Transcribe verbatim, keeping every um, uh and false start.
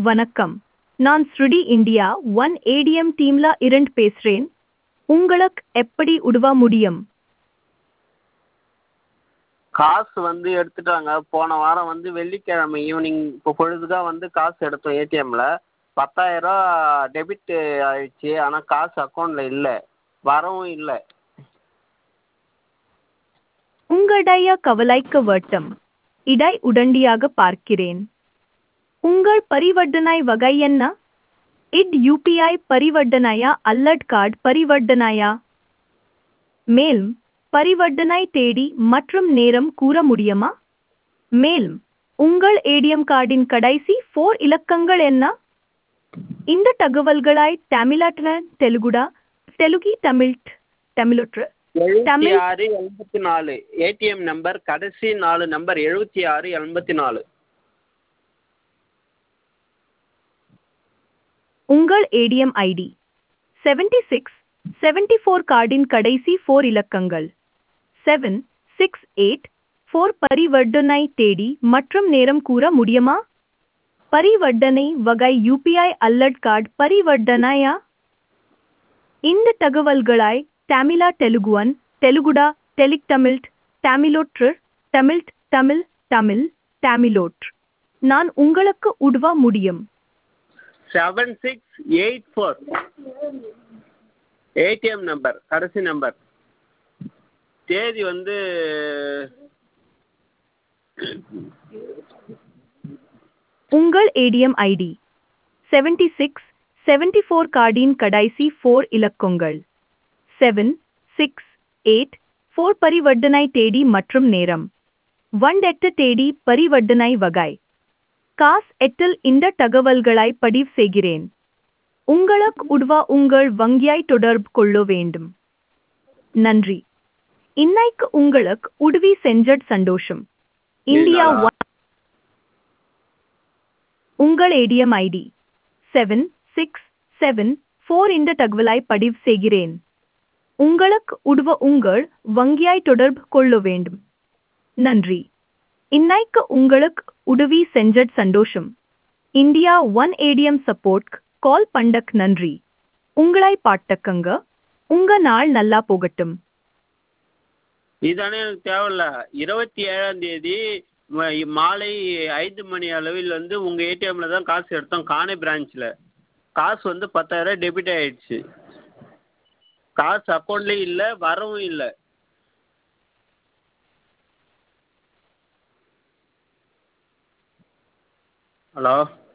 வணக்கம். நான் ஸ்ருடி India one ATM டீம்ல இருந்து பேசுறேன். உங்களுக்கு எப்படி உதவ முடியும்? காசு வந்து எடுத்துட்டாங்க. போன வாரம் வந்து வெள்ளிக்கிழமை ஈவினிங் இப்போ பொழுதுக்கா வந்து காசு எடுத்தோம் ஏடிஎம்ல. பத்தாயிரம் டெபிட் ஆயிடுச்சு. ஆனால் காசு அக்கௌண்ட்டில் இல்லை, வரவும் இல்லை. உங்களுடைய கவலைக்கு வருத்தம். இதை உடனடியாக பார்க்கிறேன். உங்கள் பரிவர்த்தனை வகை என்ன? இது யூபிஐ பரிவர்த்தனையா அல்லது கார்டு பரிவர்த்தனையா? மேலும் பரிவர்த்தனை தேதி மற்றும் நேரம் கூற முடியுமா? மேலும் உங்கள் ஏடிஎம் கார்டின் கடைசி ஃபோர் இலக்கங்கள் என்ன? இந்த தகவல்களை தமிழாற்ற தெலுங்குடா தெலுங்கி தமிழ் தமிழுற்று எழுபத்தி தமிழ் ஆறு எண்பத்தி நாலு ஏடிஎம் நம்பர் கடைசி நாலு நம்பர் எழுபத்தி ஆறு எண்பத்தி நாலு. உங்கள் ATM ID seventy six seventy four கார்டின் கடைசி ஃபோர் இலக்கங்கள் செவன் சிக்ஸ் எயிட் ஃபோர் பரிவர்த்தனை தேதி மற்றும் நேரம் கூற முடியுமா? பரிவர்த்தனை வகை யூபிஐ அல்லது கார்டு பரிவர்த்தனையா? இந்த தகவல்களை தமிழா தெலுங்குவன் தெலுங்குடா தெலுங்கு தமிழ் தமிழோற்று தமிழ் தமிழ் தமிழ் தமிழோற்று நான் உங்களுக்கு உதவ முடியும். Seven six eight four ATM number கடைசி நம்பர். தேதி வந்து உங்கள் ATM ID seventy six seventy four கார்டின் கடைசி ஃபோர் இலக்கங்கள் செவன் சிக்ஸ் எயிட் ஃபோர் பரிவர்த்தனை தேதி மற்றும் நேரம் ஒன் எட்டு தேதி பரிவர்த்தனை வகை காஸ் எட்டில் இந்த தகவல்களை பதிவு செய்கிறேன். உங்களுக்கு உதவ உங்கள் வங்கியை தொடர்பு கொள்ள வேண்டும். நன்றி. இன்னைக்கு உங்களுக்கு உதவி செஞ்சது சந்தோஷம். இந்தியா ஒன் உங்கள் ATM ID seven six seven four இந்த தகவலை பதிவு செய்கிறேன். உங்களுக்கு உதவ உங்கள் வங்கியை தொடர்பு கொள்ள வேண்டும். நன்றி. இன்னைக்கு உங்களுக்கு உதவி செஞ்சது சந்தோஷம். India one ATM support call பண்ணக் நன்றி. உங்களை பாட்டக்கங்க. உங்க நாள் நல்லா போகட்டும். இதானே எனக்கு தேவையில்ல. இருபத்தி ஏழாம் தேதி ம- மாலை ஐந்து மணி அளவில் வந்து உங்கள் ஏடிஎம்மில் தான் காசு எடுத்தோம், காணை பிரான்ச்சில். காசு வந்து பத்தாயிரம் டெபிட் ஆயிடுச்சு. காசு அக்கௌண்ட்லேயும் இல்லை, வரவும் இல்லை. ஹலோ.